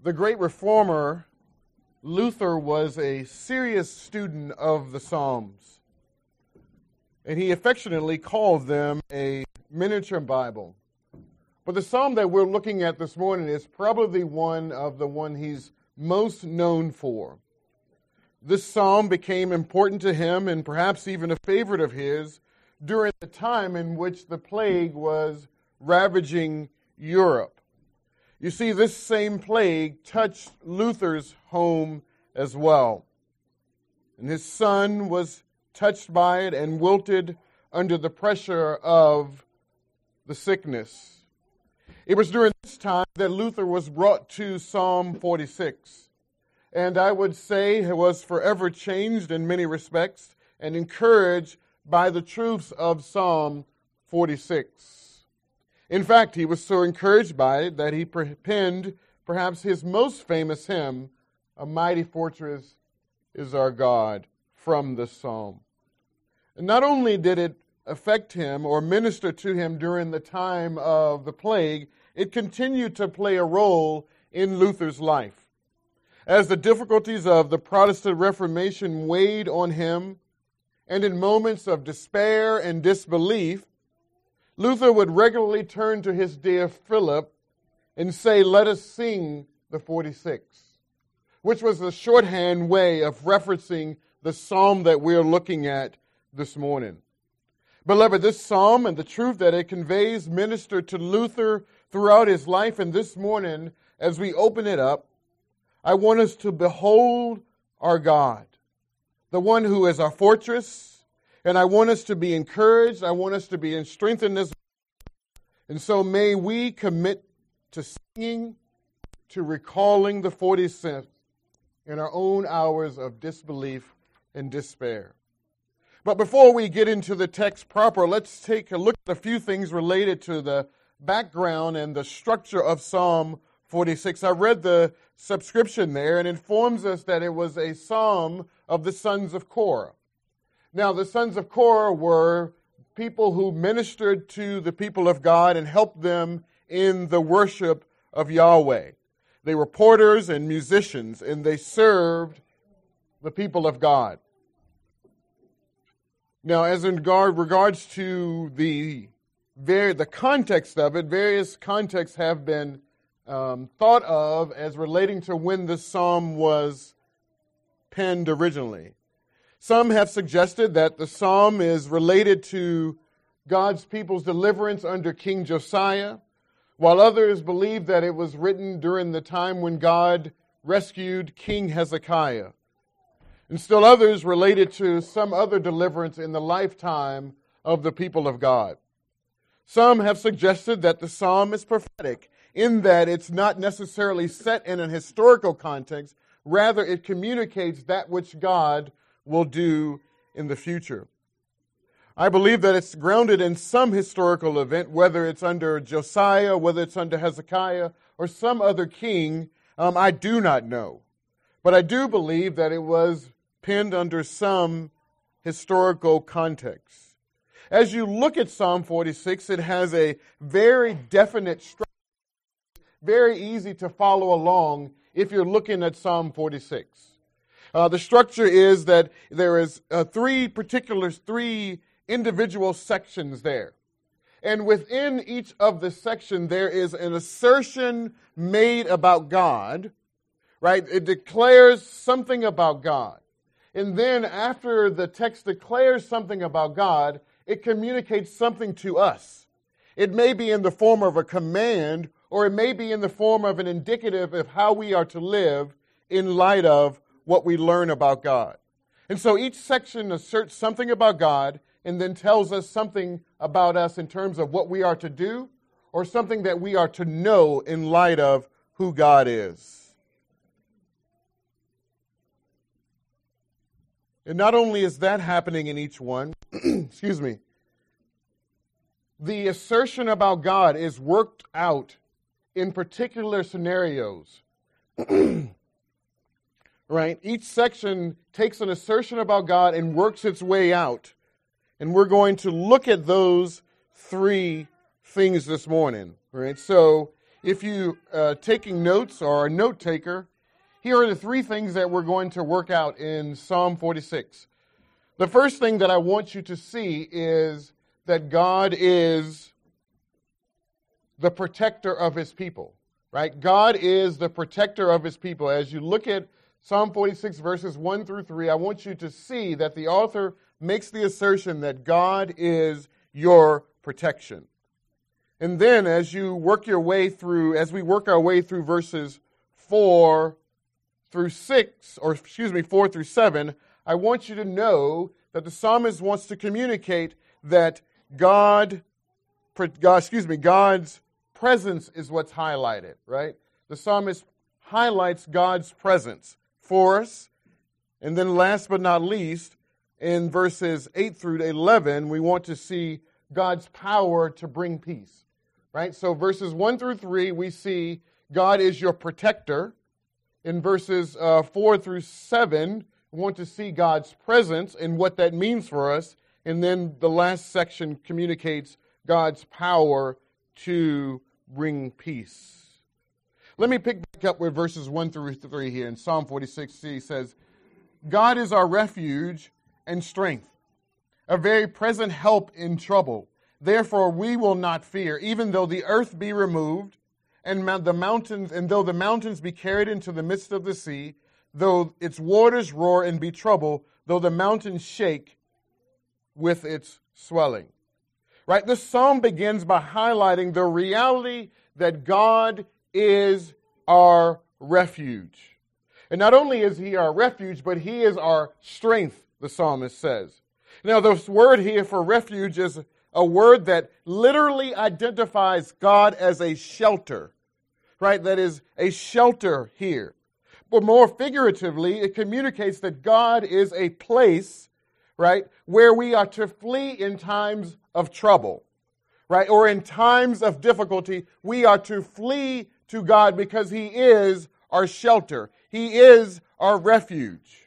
The great reformer Luther was a serious student of the Psalms, and he affectionately called them a miniature Bible. But the psalm that we're looking at this morning is probably one he's most known for. This psalm became important to him and perhaps even a favorite of his during the time in which the plague was ravaging Europe. You see, this same plague touched Luther's home as well. And his son was touched by it and wilted under the pressure of the sickness. It was during this time that Luther was brought to Psalm 46. And I would say he was forever changed in many respects and encouraged by the truths of Psalm 46. In fact, he was so encouraged by it that he penned perhaps his most famous hymn, "A Mighty Fortress is Our God," from this psalm. And not only did it affect him or minister to him during the time of the plague, it continued to play a role in Luther's life. As the difficulties of the Protestant Reformation weighed on him, and in moments of despair and disbelief, Luther would regularly turn to his dear Philip and say, "Let us sing the 46," which was a shorthand way of referencing the psalm that we're looking at this morning. Beloved, this psalm and the truth that it conveys ministered to Luther throughout his life, and this morning, as we open it up, I want us to behold our God, the one who is our fortress, and I want us to be encouraged. I want us to be strengthened this. And so may we commit to singing, to recalling the 46 in our own hours of disbelief and despair. But before we get into the text proper, let's take a look at a few things related to the background and the structure of Psalm 46. I read the subscription there, and it informs us that it was a psalm of the sons of Korah. Now, the sons of Korah were people who ministered to the people of God and helped them in the worship of Yahweh. They were porters and musicians, and they served the people of God. Now, as in regards to the context of it, various contexts have been thought of as relating to when this psalm was penned originally. Some have suggested that the psalm is related to God's people's deliverance under King Josiah, while others believe that it was written during the time when God rescued King Hezekiah. And still others related to some other deliverance in the lifetime of the people of God. Some have suggested that the psalm is prophetic, in that it's not necessarily set in an historical context, rather it communicates that which God will do in the future. I believe that it's grounded in some historical event, whether it's under Josiah, whether it's under Hezekiah, or some other king, I do not know. But I do believe that it was penned under some historical context. As you look at Psalm 46, it has a very definite structure, very easy to follow along if you're looking at Psalm 46. The structure is that there is three individual sections there. And within each of the section, there is an assertion made about God, right? It declares something about God. And then after the text declares something about God, it communicates something to us. It may be in the form of a command, or it may be in the form of an indicative of how we are to live in light of what we learn about God. And so each section asserts something about God and then tells us something about us in terms of what we are to do or something that we are to know in light of who God is. And not only is that happening in each one, excuse me, the assertion about God is worked out in particular scenarios. Right? Each section takes an assertion about God and works its way out. And we're going to look at those three things this morning. Right? So if you taking notes or are a note taker, here are the three things that we're going to work out in Psalm 46. The first thing that I want you to see is that God is the protector of his people, right? God is the protector of his people. As you look at Psalm 46 verses 1 through 3, I want you to see that the author makes the assertion that God is your protection. And then as you work your way through, as we work our way through verses 4 through 7, I want you to know that the psalmist wants to communicate that God's presence is what's highlighted, right? The psalmist highlights God's presence for us. And then last but not least, in verses 8 through 11, we want to see God's power to bring peace, right? So verses 1 through 3, we see God is your protector. In verses 4 through 7, we want to see God's presence and what that means for us. And then the last section communicates God's power to bring peace. Let me pick back up with verses 1 through 3 here. In Psalm 46, he says, God is our refuge and strength, a very present help in trouble. Therefore we will not fear, even though the earth be removed, and though the mountains be carried into the midst of the sea, though its waters roar and be troubled, though the mountains shake with its swelling. Right? This psalm begins by highlighting the reality that God is our refuge. And not only is he our refuge, but he is our strength, the psalmist says. Now, this word here for refuge is a word that literally identifies God as a shelter, right? That is a shelter here. But more figuratively, it communicates that God is a place, right, where we are to flee in times of trouble, right? Or in times of difficulty, we are to flee to God because he is our shelter. He is our refuge.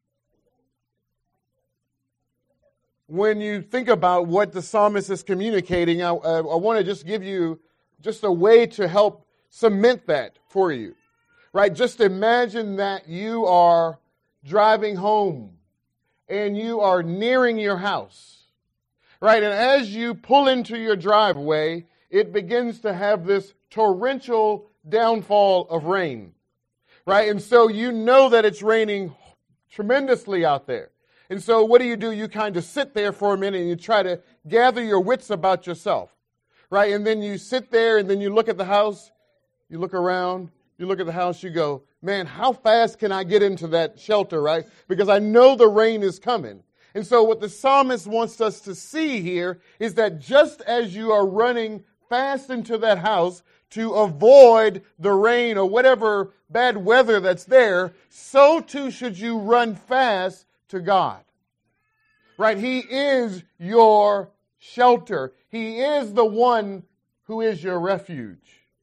When you think about what the psalmist is communicating, I want to just give you just a way to help cement that for you, right? Just imagine that you are driving home and you are nearing your house, right? And as you pull into your driveway, it begins to have this torrential downfall of rain, right? And so you know that it's raining tremendously out there. And so what do? You kind of sit there for a minute and you try to gather your wits about yourself, right? And then you sit there and then you look at the house, you look around, you look at the house, you go, man, how fast can I get into that shelter, right? Because I know the rain is coming. And so what the psalmist wants us to see here is that just as you are running fast into that house to avoid the rain or whatever bad weather that's there, so too should you run fast to God, right? He is your shelter. He is the one who is your refuge.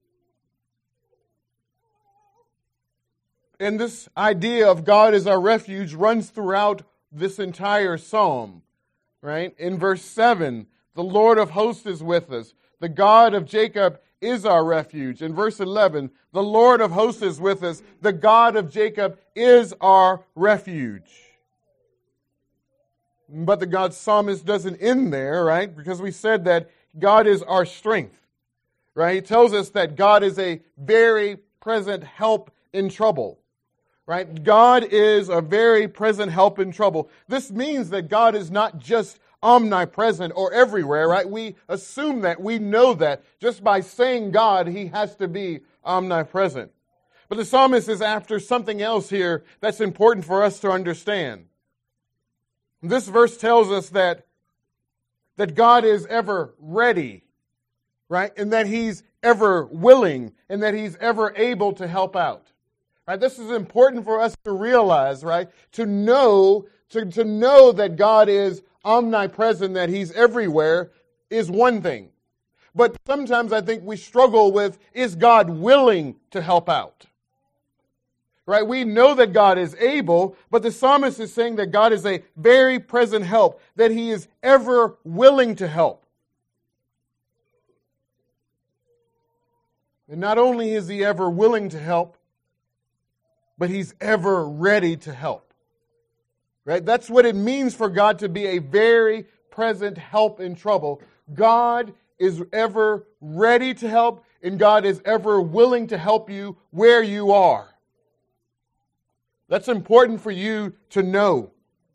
And this idea of God as our refuge runs throughout this entire psalm, right? In verse 7, the Lord of hosts is with us. The God of Jacob is our refuge. In verse 11, the Lord of hosts is with us. The God of Jacob is our refuge. But the God psalmist doesn't end there, right? Because we said that God is our strength, right? He tells us that God is a very present help in trouble, right? God is a very present help in trouble. This means that God is not just omnipresent or everywhere, right? We assume that, we know that. Just by saying God, he has to be omnipresent. But the psalmist is after something else here that's important for us to understand. This verse tells us that God is ever ready, right? And that he's ever willing and that he's ever able to help out. Right? This is important for us to realize, right? To know that God is omnipresent, that he's everywhere is one thing. But sometimes I think we struggle with, is God willing to help out? Right? We know that God is able, but the psalmist is saying that God is a very present help, that he is ever willing to help. And not only is He ever willing to help, but He's ever ready to help. Right? That's what it means for God to be a very present help in trouble. God is ever ready to help, and God is ever willing to help you where you are. That's important for you to know.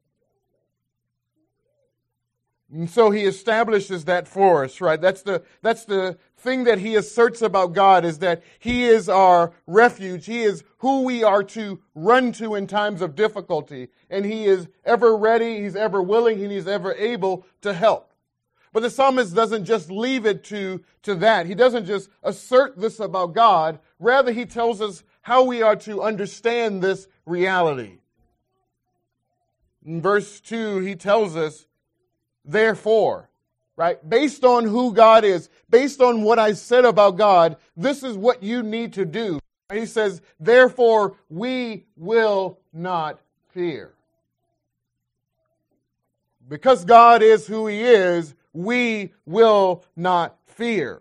And so He establishes that for us, right? That's the thing that He asserts about God, is that He is our refuge. He is who we are to run to in times of difficulty. And He is ever ready, He's ever willing, and He's ever able to help. But the psalmist doesn't just leave it to that. He doesn't just assert this about God. Rather, he tells us how we are to understand this reality. In verse 2, he tells us, therefore, right? Based on who God is, based on what I said about God, this is what you need to do. He says, therefore, we will not fear. Because God is who He is, we will not fear.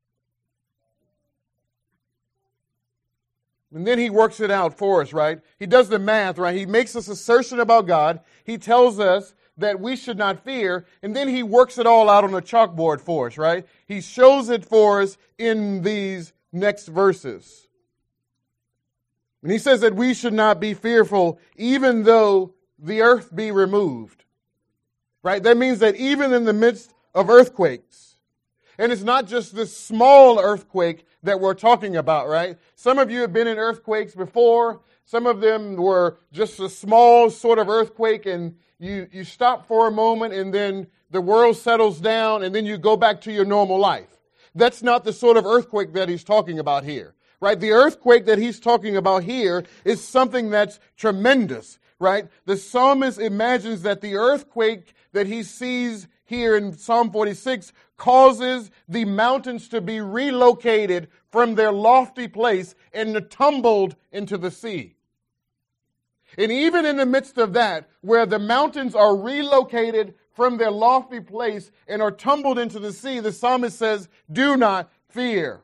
And then He works it out for us, right? He does the math, right? He makes this assertion about God. He tells us that we should not fear, and then He works it all out on a chalkboard for us, right? He shows it for us in these next verses. And He says that we should not be fearful even though the earth be removed. Right? That means that even in the midst of earthquakes, and it's not just this small earthquake that we're talking about, right? Some of you have been in earthquakes before. Some of them were just a small sort of earthquake, and you stop for a moment, and then the world settles down, and then you go back to your normal life. That's not the sort of earthquake that he's talking about here, right? The earthquake that he's talking about here is something that's tremendous, right? The psalmist imagines that the earthquake that he sees here in Psalm 46 causes the mountains to be relocated from their lofty place and tumbled into the sea. And even in the midst of that, where the mountains are relocated from their lofty place and are tumbled into the sea, the psalmist says, do not fear.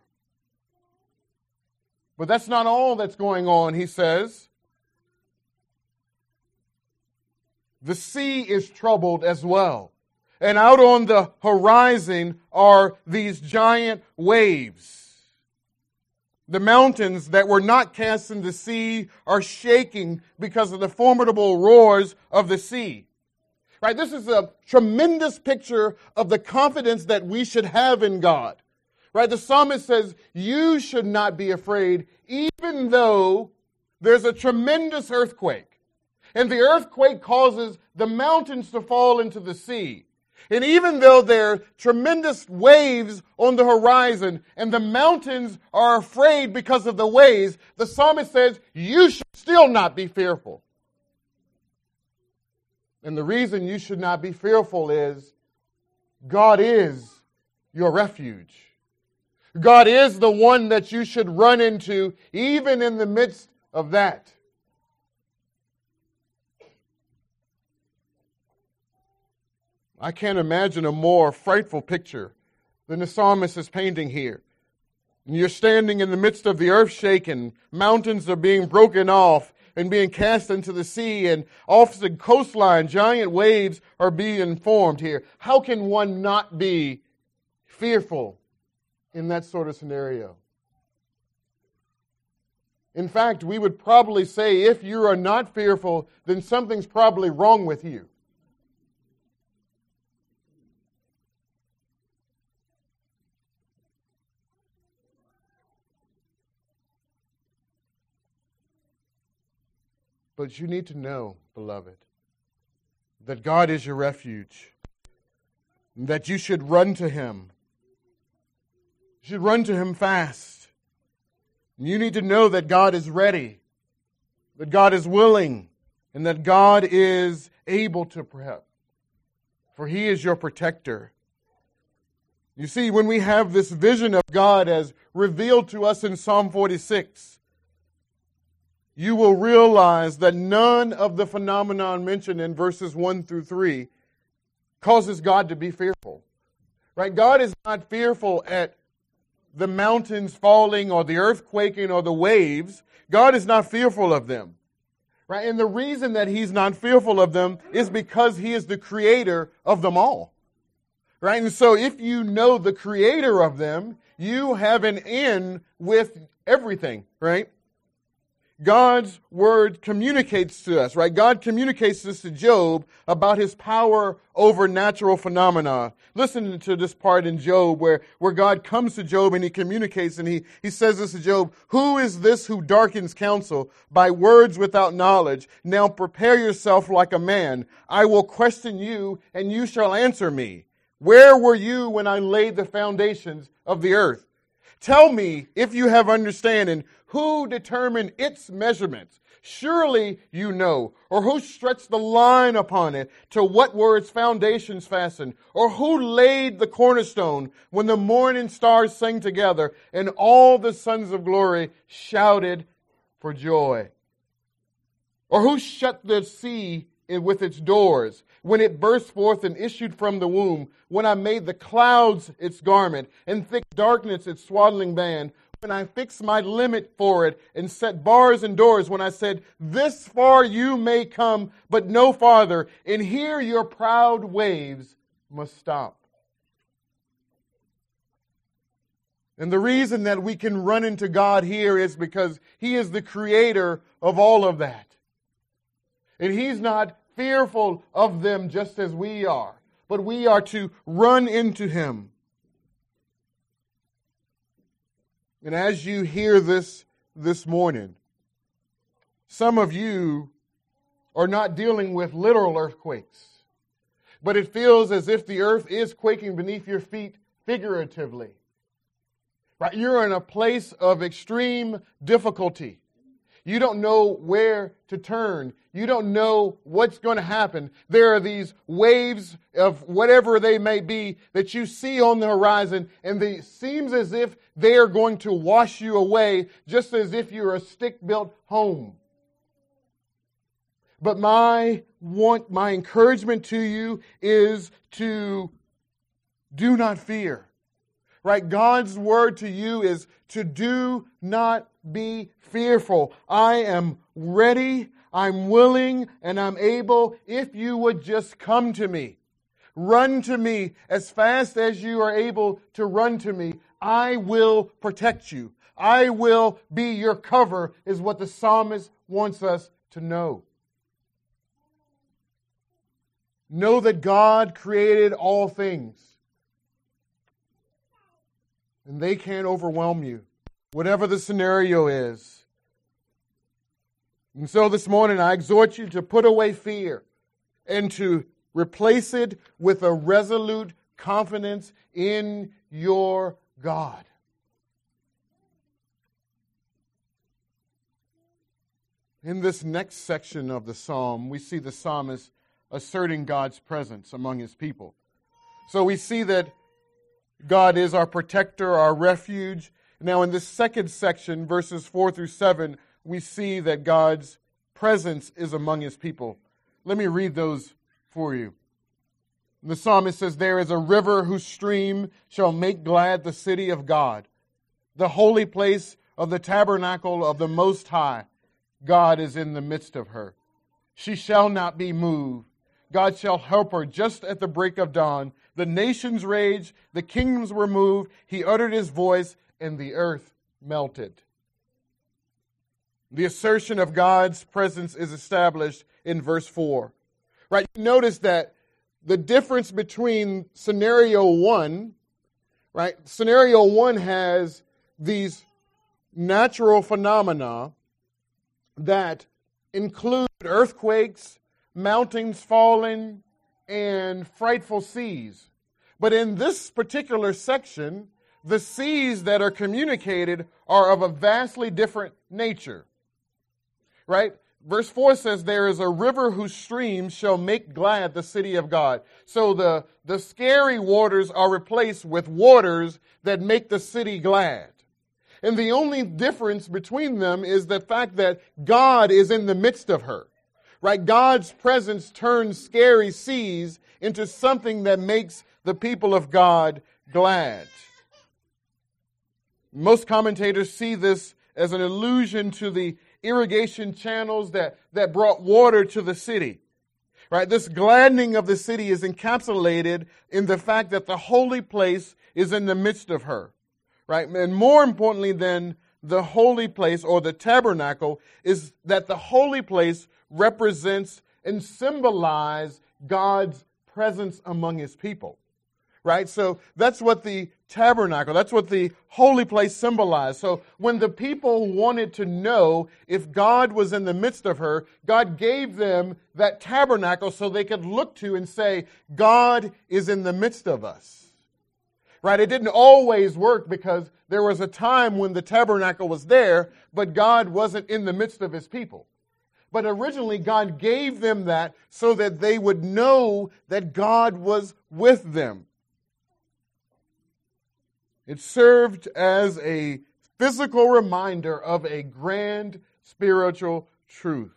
But that's not all that's going on, he says. The sea is troubled as well. And out on the horizon are these giant waves. The mountains that were not cast in the sea are shaking because of the formidable roars of the sea. Right? This is a tremendous picture of the confidence that we should have in God. Right? The psalmist says, you should not be afraid, even though there's a tremendous earthquake. And the earthquake causes the mountains to fall into the sea. And even though there are tremendous waves on the horizon and the mountains are afraid because of the waves, the psalmist says, you should still not be fearful. And the reason you should not be fearful is God is your refuge. God is the one that you should run into even in the midst of that. I can't imagine a more frightful picture than the psalmist is painting here. And you're standing in the midst of the earth shaking, mountains are being broken off and being cast into the sea, and off the coastline, giant waves are being formed here. How can one not be fearful in that sort of scenario? In fact, we would probably say if you are not fearful, then something's probably wrong with you. But you need to know, beloved, that God is your refuge, and that you should run to Him. You should run to Him fast. And you need to know that God is ready, that God is willing, and that God is able to help. For He is your protector. You see, when we have this vision of God as revealed to us in Psalm 46, you will realize that none of the phenomenon mentioned in verses 1 through 3 causes God to be fearful. Right? God is not fearful at the mountains falling or the earth quaking or the waves, God is not fearful of them. Right? And the reason that He's not fearful of them is because He is the creator of them all. Right? And so if you know the creator of them, you have an in with everything, right? God's word communicates to us, right? God communicates this to Job about His power over natural phenomena. Listen to this part in Job where God comes to Job and He communicates and he says this to Job, "Who is this who darkens counsel by words without knowledge? Now prepare yourself like a man. I will question you and you shall answer me. Where were you when I laid the foundations of the earth? Tell me, if you have understanding, who determined its measurements? Surely you know. Or who stretched the line upon it? To what were its foundations fastened? Or who laid the cornerstone when the morning stars sang together and all the sons of glory shouted for joy? Or who shut the sea with its doors, when it burst forth and issued from the womb, when I made the clouds its garment, and thick darkness its swaddling band, when I fixed my limit for it, and set bars and doors, when I said, this far you may come, but no farther, and here your proud waves must stop." And the reason that we can run into God here is because He is the creator of all of that. And He's not fearful of them just as we are, but we are to run into Him. And as you hear this morning, some of you are not dealing with literal earthquakes, but it feels as if the earth is quaking beneath your feet figuratively. Right? You're in a place of extreme difficulty. You don't know where to turn. You don't know what's going to happen. There are these waves of whatever they may be that you see on the horizon, and it seems as if they are going to wash you away, just as if you're a stick-built home. But my encouragement to you is to do not fear. Right? God's word to you is to do not be fearful. I am ready, I'm willing, and I'm able if you would just come to me. Run to me as fast as you are able to run to me. I will protect you. I will be your cover, is what the psalmist wants us to know. Know that God created all things. And they can't overwhelm you, whatever the scenario is. And so this morning I exhort you to put away fear and to replace it with a resolute confidence in your God. In this next section of the psalm, we see the psalmist asserting God's presence among His people. So we see that God is our protector, our refuge. Now in this second section, verses 4 through 7, we see that God's presence is among His people. Let me read those for you. The psalmist says, "There is a river whose stream shall make glad the city of God, the holy place of the tabernacle of the Most High. God is in the midst of her. She shall not be moved. God shall help her just at the break of dawn. The nations raged, the kingdoms were moved. He uttered His voice, and the earth melted." The assertion of God's presence is established in verse 4. Right? Notice that the difference between scenario 1, right? Scenario 1 has these natural phenomena that include earthquakes, mountains falling, and frightful seas. But in this particular section, the seas that are communicated are of a vastly different nature. Right? Verse 4 says, "There is a river whose streams shall make glad the city of God." So the scary waters are replaced with waters that make the city glad. And the only difference between them is the fact that God is in the midst of her. Right? God's presence turns scary seas into something that makes the people of God glad. Most commentators see this as an allusion to the irrigation channels that brought water to the city. Right? This gladdening of the city is encapsulated in the fact that the holy place is in the midst of her. Right? And more importantly than the holy place or the tabernacle is that the holy place represents and symbolizes God's presence among his people. Right? So that's what the tabernacle, that's what the holy place symbolized. So when the people wanted to know if God was in the midst of her, God gave them that tabernacle so they could look to and say, God is in the midst of us. Right? It didn't always work because there was a time when the tabernacle was there, but God wasn't in the midst of his people. But originally, God gave them that so that they would know that God was with them. It served as a physical reminder of a grand spiritual truth.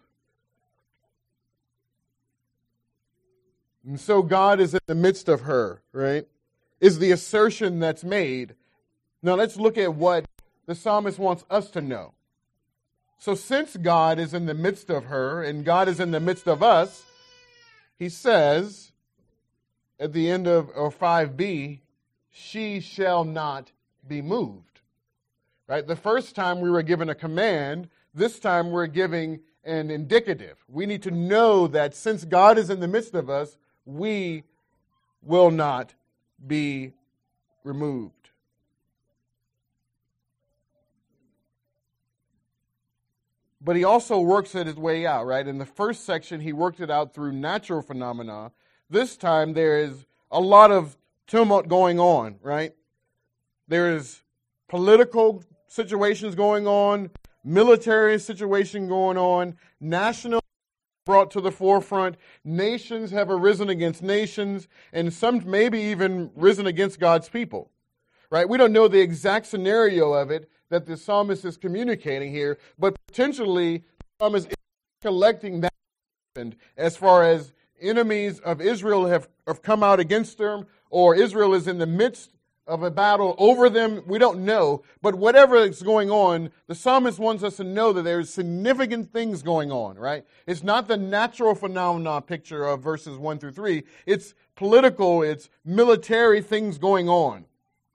And so God is in the midst of her, right? Is the assertion that's made. Now let's look at what the psalmist wants us to know. So since God is in the midst of her and God is in the midst of us, he says at the end of 5b, she shall not be moved. Right? The first time we were given a command, this time we're giving an indicative. We need to know that since God is in the midst of us, we will not be removed. But he also works it his way out, right? In the first section, he worked it out through natural phenomena. This time there is a lot of tumult going on, right? There's political situations going on, military situation going on, national brought to the forefront, nations have arisen against nations, and some maybe even risen against God's people, right? We don't know the exact scenario of it that the psalmist is communicating here, but potentially the psalmist is collecting that as far as enemies of Israel have come out against them, or Israel is in the midst of a battle over them. We don't know. But whatever is going on, the psalmist wants us to know that there's significant things going on, right? It's not the natural phenomena picture of verses 1 through 3. It's political, it's military things going on.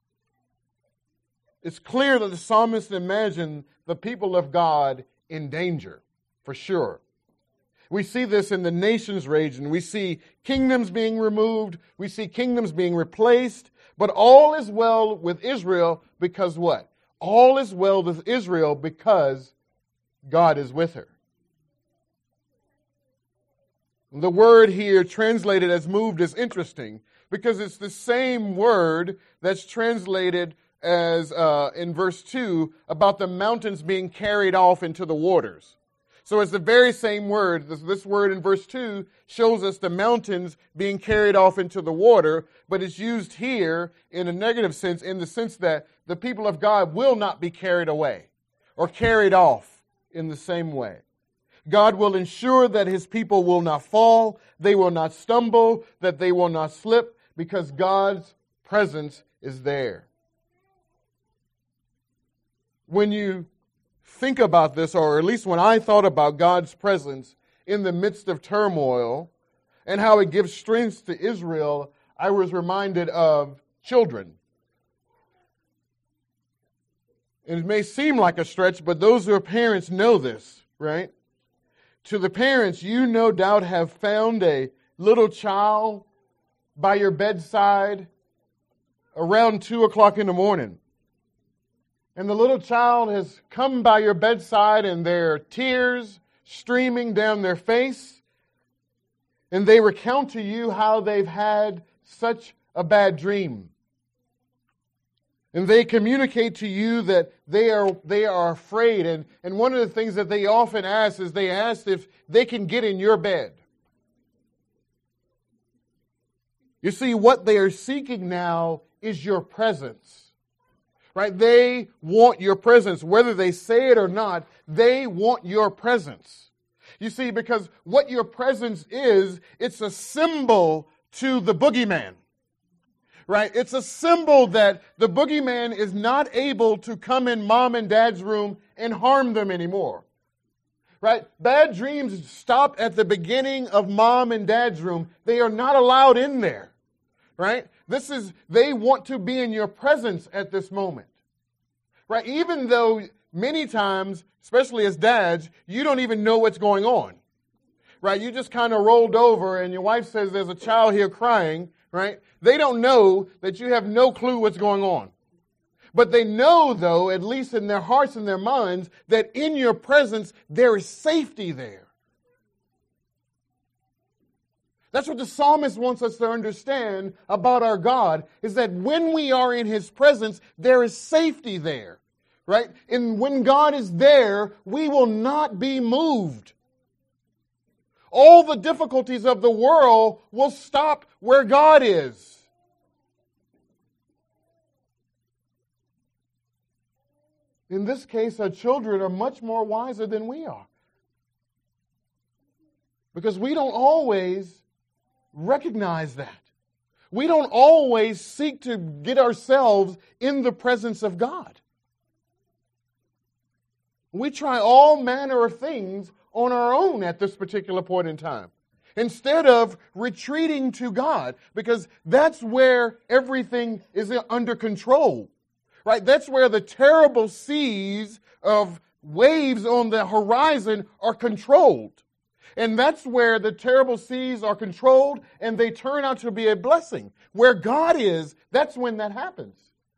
It's clear that the psalmist imagined the people of God in danger, for sure. We see this in the nations raging. We see kingdoms being removed. We see kingdoms being replaced. But all is well with Israel because what? All is well with Israel because God is with her. The word here translated as moved is interesting because it's the same word that's translated as in verse 2 about the mountains being carried off into the waters. So it's the very same word. This word in verse 2 shows us the mountains being carried off into the water, but it's used here in a negative sense, in the sense that the people of God will not be carried away or carried off in the same way. God will ensure that his people will not fall, they will not stumble, that they will not slip, because God's presence is there. When you think about this, or at least when I thought about God's presence in the midst of turmoil and how it gives strength to Israel, I was reminded of children. And it may seem like a stretch, but those who are parents know this, right? To the parents, you no doubt have found a little child by your bedside around 2 o'clock in the morning. And the little child has come by your bedside and there are tears streaming down their face. And they recount to you how they've had such a bad dream. And they communicate to you that they are afraid. And one of the things that they often ask is they ask if they can get in your bed. You see, what they are seeking now is your presence. Right? They want your presence. Whether they say it or not, they want your presence. You see, because what your presence is, it's a symbol to the boogeyman. right? It's a symbol that the boogeyman is not able to come in mom and dad's room and harm them anymore, right? Bad dreams stop at the beginning of mom and dad's room. They are not allowed in there, right? They want to be in your presence at this moment, right? Even though many times, especially as dads, you don't even know what's going on, right? You just kind of rolled over and your wife says there's a child here crying, right? They don't know that you have no clue what's going on. But they know, though, at least in their hearts and their minds, that in your presence there is safety there. That's what the psalmist wants us to understand about our God, is that when we are in His presence, there is safety there, right? And when God is there, we will not be moved. All the difficulties of the world will stop where God is. In this case, our children are much more wiser than we are. Because we don't always recognize that. We don't always seek to get ourselves in the presence of God. We try all manner of things on our own at this particular point in time, instead of retreating to God, because that's where everything is under control, right? That's where the terrible seas of waves on the horizon are controlled. And that's where the terrible seas are controlled and they turn out to be a blessing. Where God is, that's when that happens.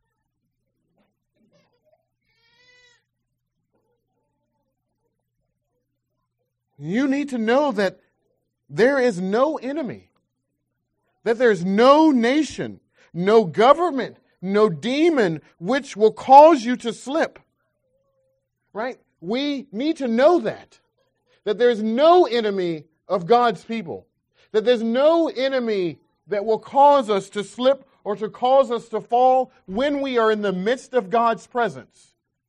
You need to know that there is no enemy, that there's no nation, no government, no demon which will cause you to slip. Right? We need to know that there's no enemy of God's people, that there's no enemy that will cause us to slip or to cause us to fall when we are in the midst of God's presence.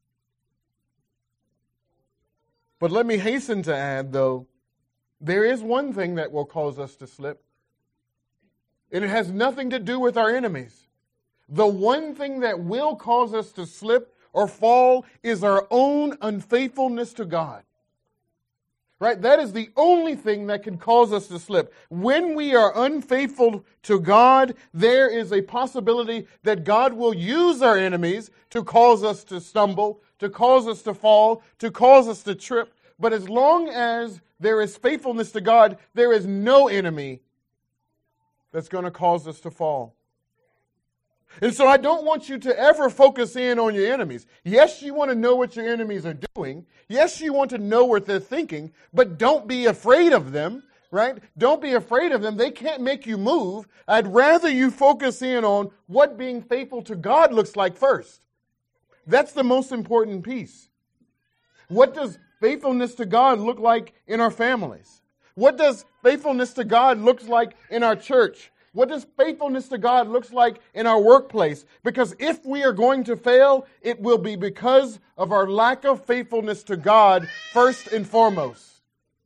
But let me hasten to add, though, there is one thing that will cause us to slip, and it has nothing to do with our enemies. The one thing that will cause us to slip or fall is our own unfaithfulness to God. Right? That is the only thing that can cause us to slip. When we are unfaithful to God, there is a possibility that God will use our enemies to cause us to stumble, to cause us to fall, to cause us to trip. But as long as there is faithfulness to God, there is no enemy that's going to cause us to fall. And so I don't want you to ever focus in on your enemies. Yes, you want to know what your enemies are doing. Yes, you want to know what they're thinking, but don't be afraid of them, right? Don't be afraid of them. They can't make you move. I'd rather you focus in on what being faithful to God looks like first. That's the most important piece. What does faithfulness to God look like in our families? What does faithfulness to God look like in our church? What does faithfulness to God look like in our workplace? Because if we are going to fail, it will be because of our lack of faithfulness to God first and foremost.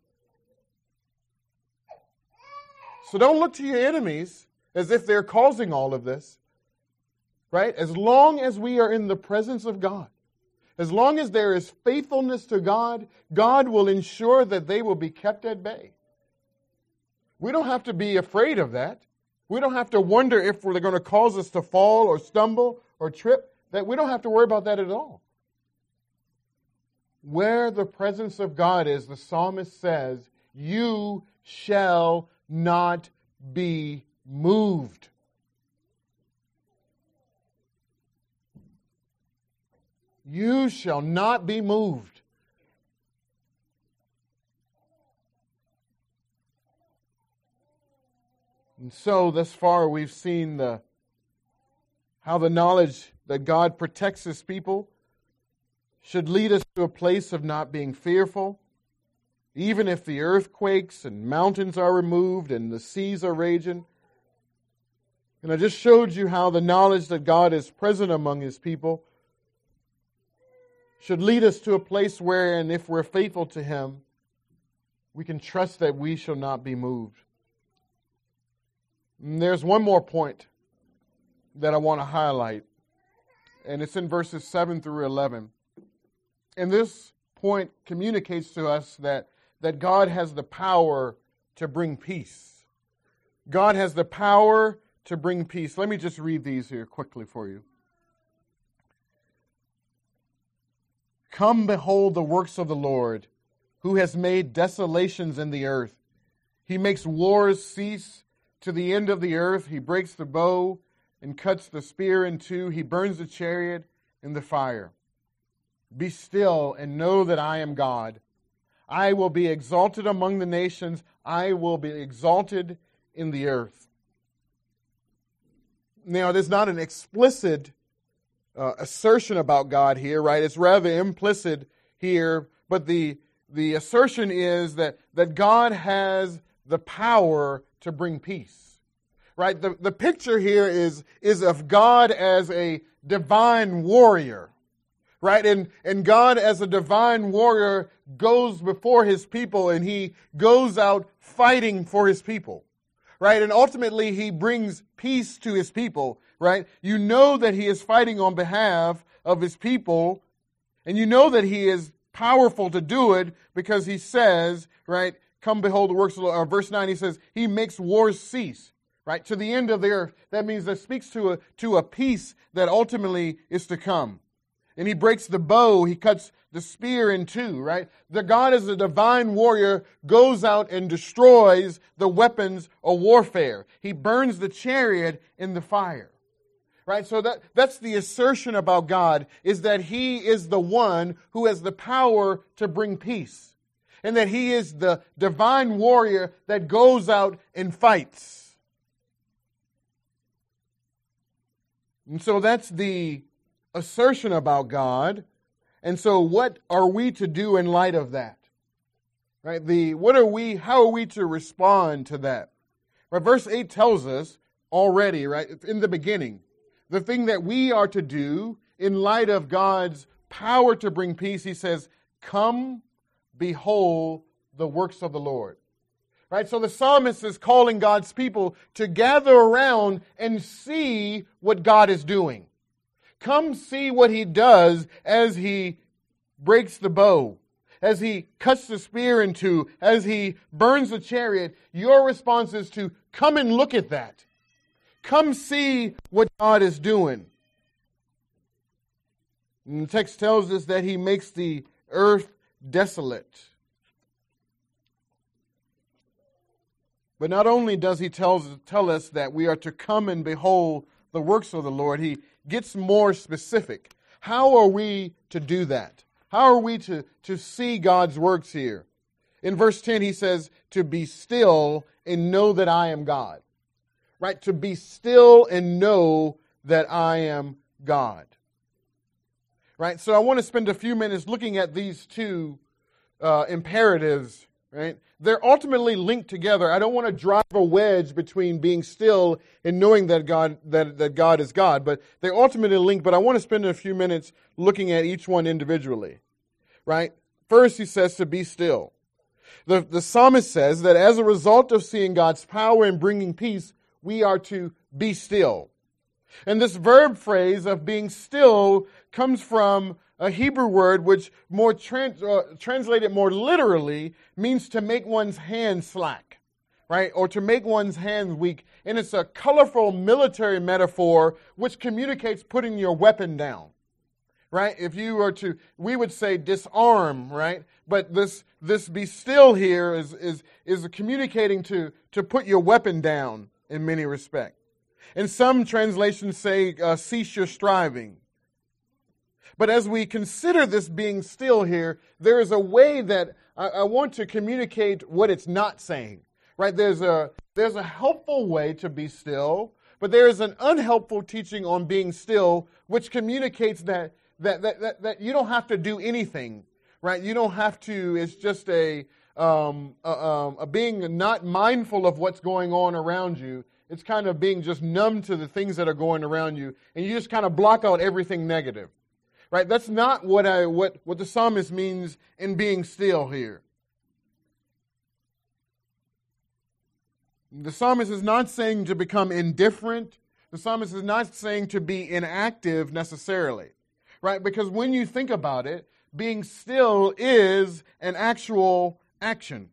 So don't look to your enemies as if they're causing all of this, right? As long as we are in the presence of God, as long as there is faithfulness to God, God will ensure that they will be kept at bay. We don't have to be afraid of that. We don't have to wonder if they're going to cause us to fall or stumble or trip. That we don't have to worry about that at all. Where the presence of God is, the psalmist says, you shall not be moved. You shall not be moved. And so, thus far, we've seen how the knowledge that God protects His people should lead us to a place of not being fearful, even if the earthquakes and mountains are removed and the seas are raging. And I just showed you how the knowledge that God is present among His people should lead us to a place where, and if we're faithful to Him, we can trust that we shall not be moved. And there's one more point that I want to highlight. And it's in verses 7 through 11. And this point communicates to us that God has the power to bring peace. God has the power to bring peace. Let me just read these here quickly for you. Come, behold the works of the Lord, who has made desolations in the earth. He makes wars cease to the end of the earth. He breaks the bow and cuts the spear in two. He burns the chariot in the fire. Be still and know that I am God. I will be exalted among the nations. I will be exalted in the earth. Now, there's not an explicit assertion about God here, right? It's rather implicit here, but the assertion is that God has the power to bring peace, right? The picture here is of God as a divine warrior, right? And God as a divine warrior goes before his people and he goes out fighting for his people, right? And ultimately he brings peace to his people, right? You know that he is fighting on behalf of his people, and you know that he is powerful to do it because he says, right, come behold the works of the Lord. Verse 9, he says, he makes wars cease, right, to the end of the earth. That means that speaks to a peace that ultimately is to come. And he breaks the bow, he cuts the spear in two, right? The God as a divine warrior goes out and destroys the weapons of warfare. He burns the chariot in the fire. Right, so that's the assertion about God, is that he is the one who has the power to bring peace. And that he is the divine warrior that goes out and fights. And so that's the assertion about God. And so what are we to do in light of that? Right, how are we to respond to that? Right, verse 8 tells us already, right, in the beginning, the thing that we are to do in light of God's power to bring peace, he says, come, behold the works of the Lord. Right? So the psalmist is calling God's people to gather around and see what God is doing. Come see what he does as he breaks the bow, as he cuts the spear in two, as he burns the chariot. Your response is to come and look at that. Come see what God is doing. And the text tells us that he makes the earth desolate. But not only does he tell us that we are to come and behold the works of the Lord, he gets more specific. How are we to do that? How are we to see God's works here? In verse 10 he says, to be still and know that I am God. Right, to be still and know that I am God. Right, so I want to spend a few minutes looking at these two imperatives. Right, they're ultimately linked together. I don't want to drive a wedge between being still and knowing that God is God, but they're ultimately linked. But I want to spend a few minutes looking at each one individually. Right, first he says to be still. The psalmist says that as a result of seeing God's power in bringing peace, we are to be still. And this verb phrase of being still comes from a Hebrew word which more translated more literally means to make one's hand slack, right? Or to make one's hands weak. And it's a colorful military metaphor which communicates putting your weapon down, right? If you were to, we would say disarm, right? But this be still here is communicating to put your weapon down in many respects. And some translations say, cease your striving. But as we consider this being still here, there is a way that I want to communicate what it's not saying. Right? There's a helpful way to be still, but there is an unhelpful teaching on being still, which communicates that you don't have to do anything. Right? You don't have to. It's just a being not mindful of what's going on around you. It's kind of being just numb to the things that are going around you, and you just kind of block out everything negative. Right? That's not what the psalmist means in being still here. The psalmist is not saying to become indifferent The psalmist is not saying to be inactive necessarily, right? Because when you think about it, being still is an actual action.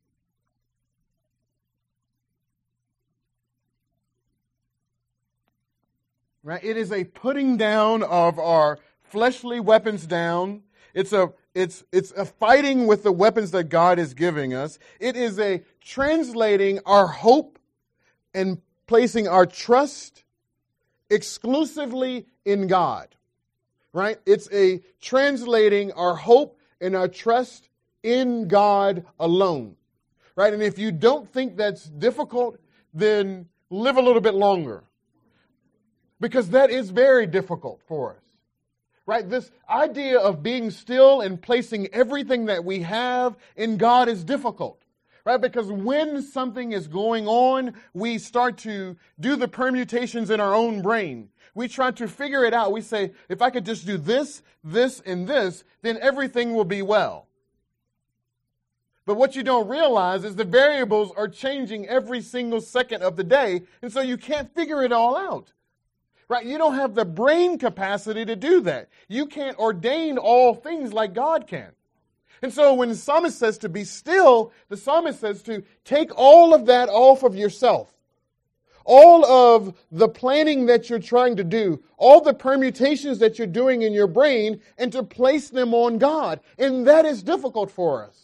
Right? It is a putting down of our fleshly weapons down. It's a fighting with the weapons that God is giving us. It is a translating our hope and placing our trust exclusively in God. Right? It's a translating our hope and our trust in God alone. Right? And if you don't think that's difficult, then live a little bit longer. Because that is very difficult for us. Right? This idea of being still and placing everything that we have in God is difficult. Right? Because when something is going on, we start to do the permutations in our own brain. We try to figure it out. We say, if I could just do this, this, and this, then everything will be well. But what you don't realize is the variables are changing every single second of the day, and so you can't figure it all out. Right? You don't have the brain capacity to do that. You can't ordain all things like God can. And so when the psalmist says to be still, the psalmist says to take all of that off of yourself. All of the planning that you're trying to do, all the permutations that you're doing in your brain, and to place them on God. And that is difficult for us.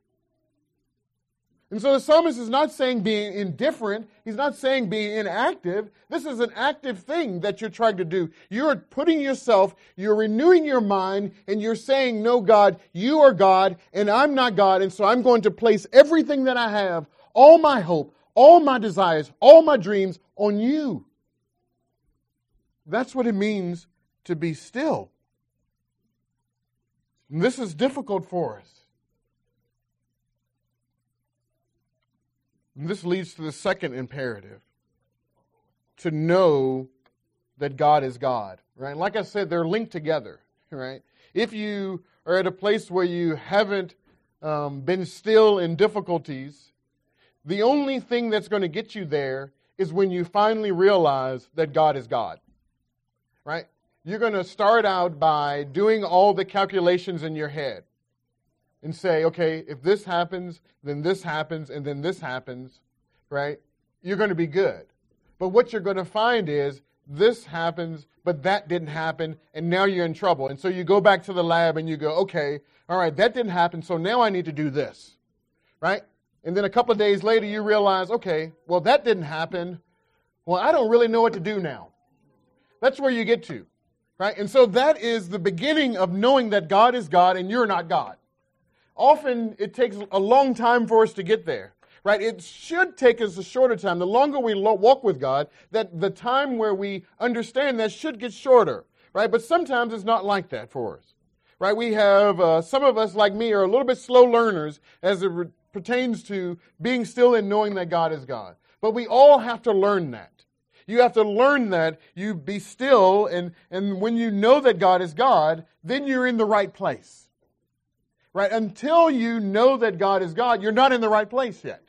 And so the psalmist is not saying being indifferent. He's not saying being inactive. This is an active thing that you're trying to do. You're putting yourself, you're renewing your mind, and you're saying, no, God, you are God, and I'm not God, and so I'm going to place everything that I have, all my hope, all my desires, all my dreams on you. That's what it means to be still. And this is difficult for us. And this leads to the second imperative, to know that God is God, right? Like I said, they're linked together, right? If you are at a place where you haven't been still in difficulties, the only thing that's going to get you there is when you finally realize that God is God, right? You're going to start out by doing all the calculations in your head. And say, okay, if this happens, then this happens, and then this happens, right? You're going to be good. But what you're going to find is this happens, but that didn't happen, and now you're in trouble. And so you go back to the lab and you go, okay, all right, that didn't happen, so now I need to do this, right? And then a couple of days later you realize, okay, well, that didn't happen. Well, I don't really know what to do now. That's where you get to, right? And so that is the beginning of knowing that God is God and you're not God. Often it takes a long time for us to get there, right? It should take us a shorter time. The longer we walk with God, that the time where we understand that should get shorter, right? But sometimes it's not like that for us, right? We have, some of us like me are a little bit slow learners as it pertains to being still and knowing that God is God. But we all have to learn that. You have to learn that you be still, and when you know that God is God, then you're in the right place. Right? Until you know that God is God, you're not in the right place yet.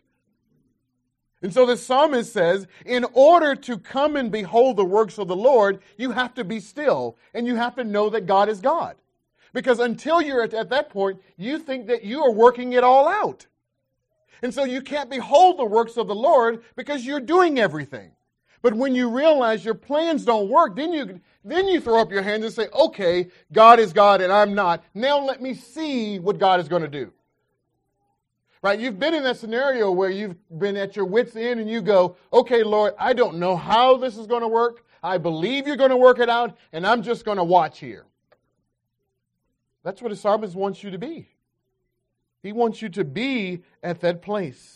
And so the psalmist says, in order to come and behold the works of the Lord, you have to be still, and you have to know that God is God. Because until you're at that point, you think that you are working it all out. And so you can't behold the works of the Lord because you're doing everything. But when you realize your plans don't work, then you throw up your hands and say, okay, God is God and I'm not. Now let me see what God is going to do. Right? You've been in that scenario where you've been at your wits' end and you go, okay, Lord, I don't know how this is going to work. I believe you're going to work it out and I'm just going to watch here. That's what the psalmist wants you to be. He wants you to be at that place.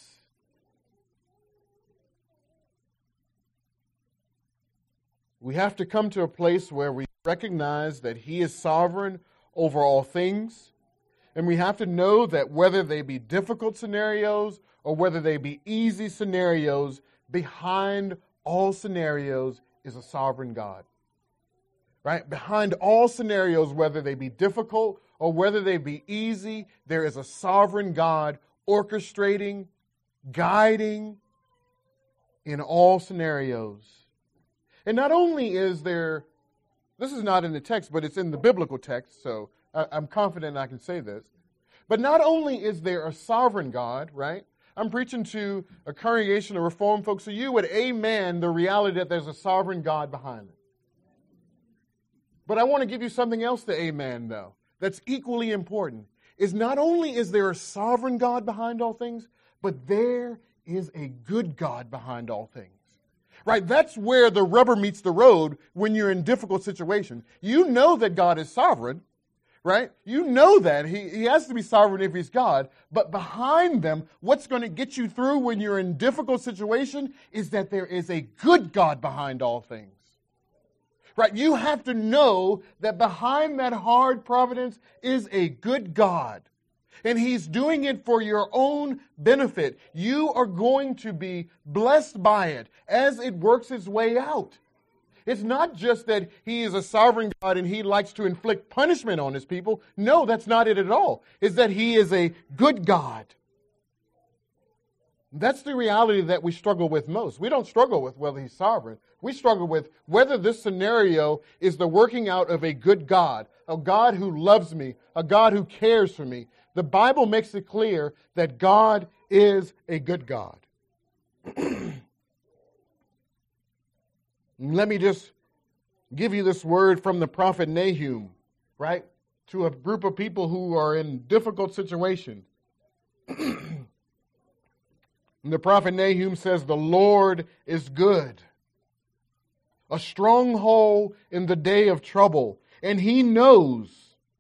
We have to come to a place where we recognize that He is sovereign over all things. And we have to know that whether they be difficult scenarios or whether they be easy scenarios, behind all scenarios is a sovereign God. Right? Behind all scenarios, whether they be difficult or whether they be easy, there is a sovereign God orchestrating, guiding in all scenarios. And not only is there, this is not in the text, but it's in the biblical text, so I'm confident I can say this. But not only is there a sovereign God, right? I'm preaching to a congregation of Reformed folks, so you would amen the reality that there's a sovereign God behind it. But I want to give you something else to amen, though, that's equally important. Is not only is there a sovereign God behind all things, but there is a good God behind all things. Right? That's where the rubber meets the road when you're in difficult situations. You know that God is sovereign, right? You know that. He has to be sovereign if he's God. But behind them, what's going to get you through when you're in difficult situation is that there is a good God behind all things. Right? You have to know that behind that hard providence is a good God. And he's doing it for your own benefit. You are going to be blessed by it as it works its way out. It's not just that he is a sovereign God and he likes to inflict punishment on his people. No, that's not it at all. It's that he is a good God. That's the reality that we struggle with most. We don't struggle with whether he's sovereign. We struggle with whether this scenario is the working out of a good God, a God who loves me, a God who cares for me. The Bible makes it clear that God is a good God. Let me just give you this word from the prophet Nahum, right? To a group of people who are in difficult situations. And the prophet Nahum says, "The Lord is good, a stronghold in the day of trouble, and he knows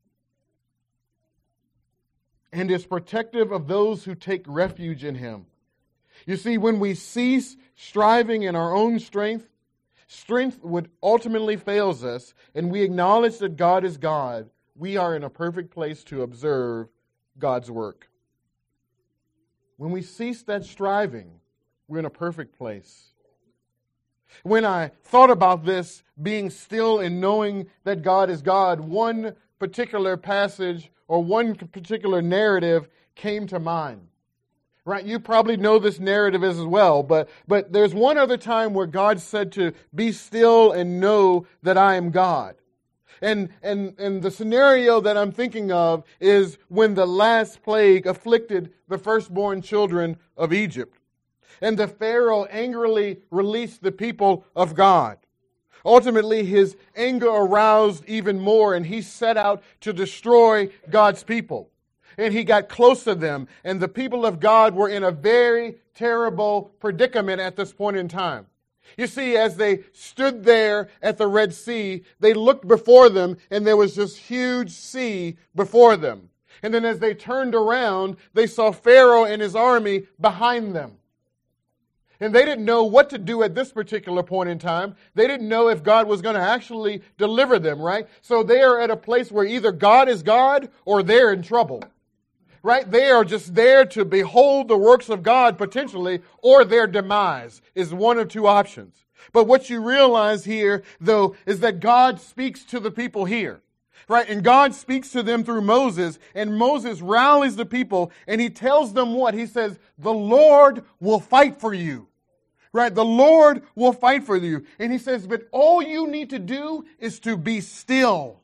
and is protective of those who take refuge in him." You see, when we cease striving in our own strength, strength would ultimately fails us, and we acknowledge that God is God, we are in a perfect place to observe God's work. When we cease that striving, we're in a perfect place. When I thought about this, being still and knowing that God is God, one particular passage or one particular narrative came to mind. Right? You probably know this narrative as well, but there's one other time where God said to be still and know that I am God. And the scenario that I'm thinking of is when the last plague afflicted the firstborn children of Egypt. And the Pharaoh angrily released the people of God. Ultimately, his anger aroused even more, and he set out to destroy God's people. And he got close to them, and the people of God were in a very terrible predicament at this point in time. You see, as they stood there at the Red Sea, they looked before them, and there was this huge sea before them. And then as they turned around, they saw Pharaoh and his army behind them. And they didn't know what to do at this particular point in time. They didn't know if God was going to actually deliver them, right? So they are at a place where either God is God or they're in trouble. Right? They are just there to behold the works of God potentially, or their demise is one of two options. But what you realize here, though, is that God speaks to the people here. Right? And God speaks to them through Moses, and Moses rallies the people, and he tells them what? He says, the Lord will fight for you. Right? The Lord will fight for you. And he says, but all you need to do is to be still.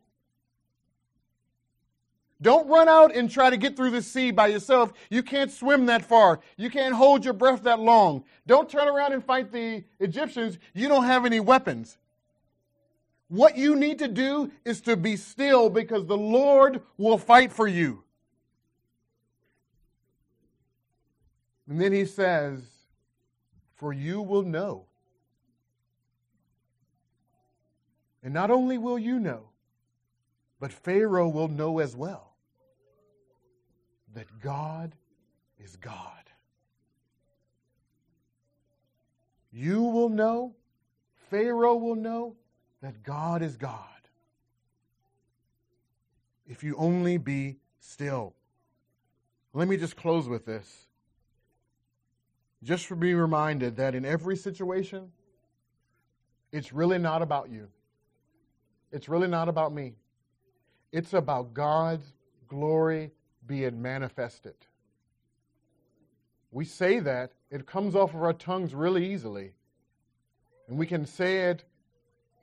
Don't run out and try to get through the sea by yourself. You can't swim that far. You can't hold your breath that long. Don't turn around and fight the Egyptians. You don't have any weapons. What you need to do is to be still, because the Lord will fight for you. And then he says, for you will know. And not only will you know, but Pharaoh will know as well that God is God. You will know, Pharaoh will know that God is God. If you only be still. Let me just close with this. Just to be reminded that in every situation, it's really not about you. It's really not about me. It's about God's glory being manifested. We say that, it comes off of our tongues really easily. And we can say it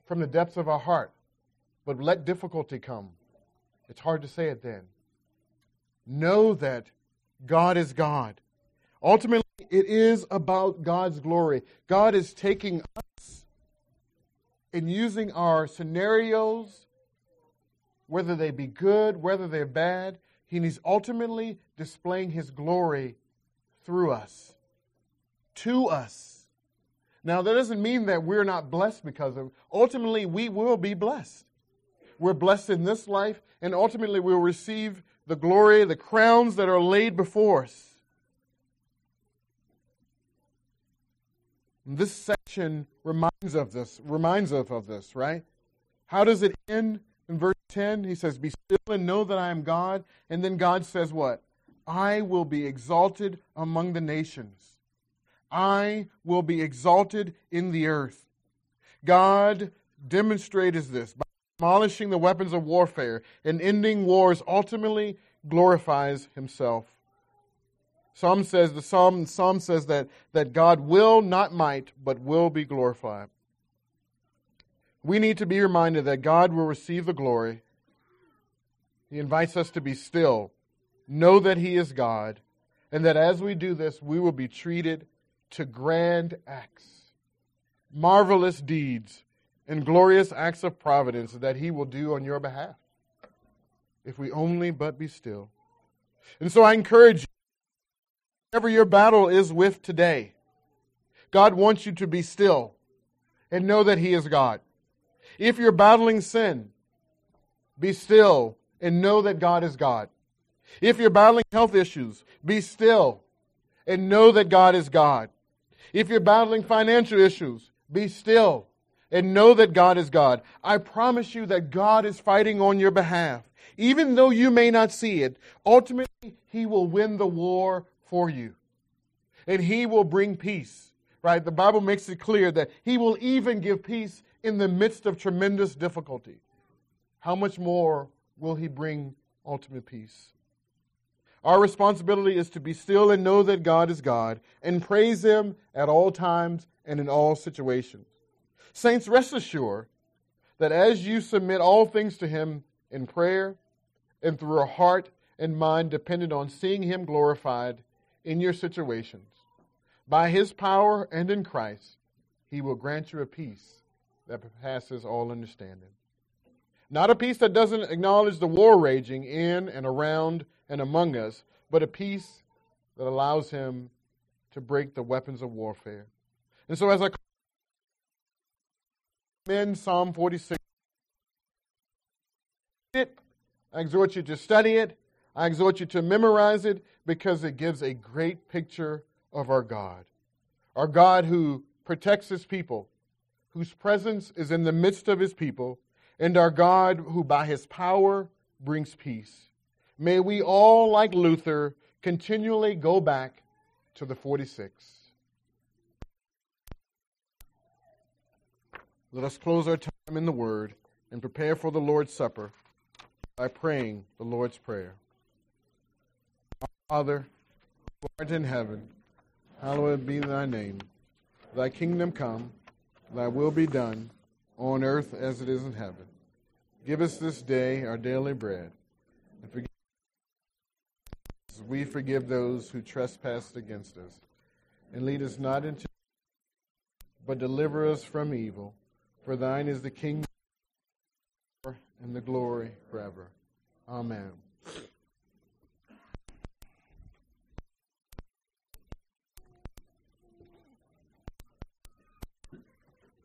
from the depths of our heart, but let difficulty come. It's hard to say it then. Know that God is God. Ultimately, it is about God's glory. God is taking us and using our scenarios, whether they be good, whether they're bad, He's ultimately displaying His glory through us, to us. Now, that doesn't mean that we're not blessed because of it. Ultimately, we will be blessed. We're blessed in this life, and ultimately we'll receive the glory, the crowns that are laid before us. This section reminds us of this, right? How does it end in verse 10? He says, "Be still and know that I am God." And then God says what? "I will be exalted among the nations. I will be exalted in the earth." God demonstrates this by demolishing the weapons of warfare and ending wars, ultimately glorifies Himself. Psalm says that God will, not might, but will be glorified. We need to be reminded that God will receive the glory. He invites us to be still, know that He is God, and that as we do this, we will be treated to grand acts, marvelous deeds, and glorious acts of providence that He will do on your behalf, if we only but be still. And so I encourage you, whatever your battle is with today, God wants you to be still and know that He is God. If you're battling sin, be still and know that God is God. If you're battling health issues, be still and know that God is God. If you're battling financial issues, be still and know that God is God. I promise you that God is fighting on your behalf. Even though you may not see it, ultimately He will win the war for you. And He will bring peace, right? The Bible makes it clear that He will even give peace in the midst of tremendous difficulty. How much more will He bring ultimate peace? Our responsibility is to be still and know that God is God and praise Him at all times and in all situations. Saints, rest assured that as you submit all things to Him in prayer and through a heart and mind dependent on seeing Him glorified in your situations, by His power and in Christ, He will grant you a peace that passes all understanding. Not a peace that doesn't acknowledge the war raging in and around and among us, but a peace that allows Him to break the weapons of warfare. And so as I commend Psalm 46, I exhort you to study it. I exhort you to memorize it because it gives a great picture of our God who protects His people, whose presence is in the midst of His people, and our God who by His power brings peace. May we all, like Luther, continually go back to the 46. Let us close our time in the Word and prepare for the Lord's Supper by praying the Lord's Prayer. Our Father, who art in heaven, hallowed be Thy name. Thy kingdom come, Thy will be done, on earth as it is in heaven. Give us this day our daily bread, and forgive us as we forgive those who trespass against us. And lead us not into evil, but deliver us from evil. For Thine is the kingdom and the glory forever. Amen.